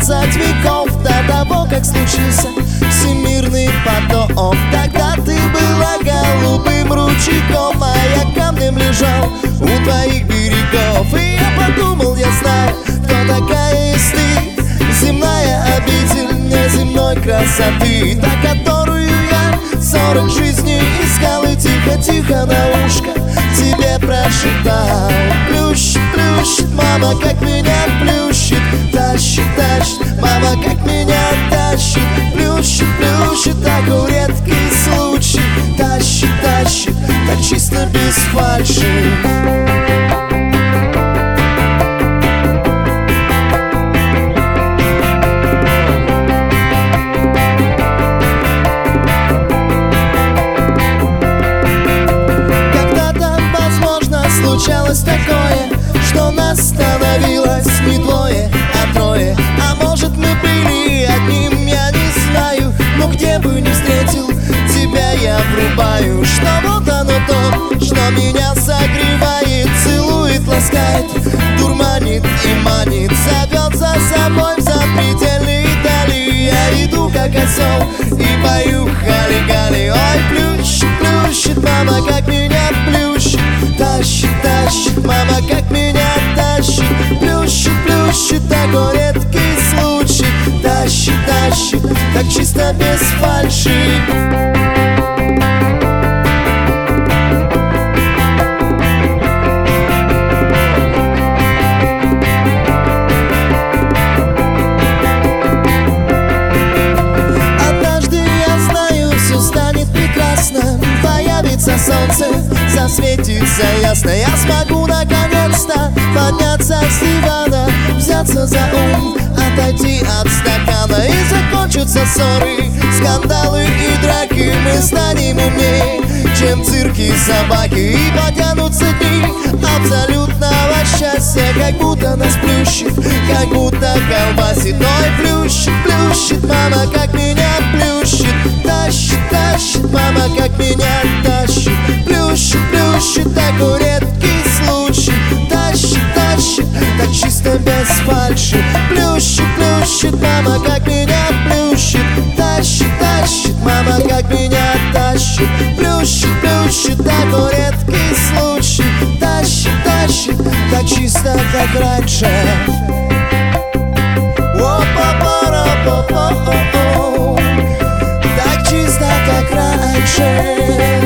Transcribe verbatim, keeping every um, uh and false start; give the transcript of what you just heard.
двадцать веков до того, как случился всемирный потоп. Тогда ты была голубым ручейком, а я камнем лежал у твоих берегов. И я подумал, я знаю, кто такая есть ты, земная обитель неземной красоты, та, которую я сорок жизней искал и тихо-тихо на ушко тебе прошептал. Плющит, плющит, мама, как меня плющит, тащит, тащит, мама, как меня тащит. Плющит, плющит, такой редкий случай, тащит, тащит, так чисто без фальши. Случалось такое, что нас становилось не двое, а трое. А может, мы были одним, я не знаю, но где бы ни встретил тебя, я врубаю, что вот оно то, что меня согревает, целует, ласкает, дурманит и манит, зовет за собой в запредельные дали. Я иду, как осел, и пою хали-гали. Ой, плющит, плющит, мама, как меня плющит, тащит, тащит, мама, как меня тащит. Плющит, плющит, такой редкий случай, тащит, тащит, так чисто без фальши. Однажды, я знаю, все станет прекрасно, появится солнце, засветится ясно. Я смогу наконец-то подняться с дивана, взяться за ум, отойти от стакана. И закончатся ссоры, скандалы и драки. Мы станем умнее, чем цирки и собаки. И потянутся дни абсолютного счастья, как будто нас плющит, как будто колбасит. Ой, плющит, плющит, мама, как меня плющит, тащит, тащит, мама, как меня тащит. Плющит, плющит, такой редкий случай, тащит, тащит, так чисто без фальши. Плющит, плющит, мама, как меня плющит, тащит, тащит, мама, как меня тащит. Плющит, плющит, такой редкий случай, тащит, тащит, так чисто, как раньше. О-па-па-ра-па-па-о-о, так чисто, как раньше.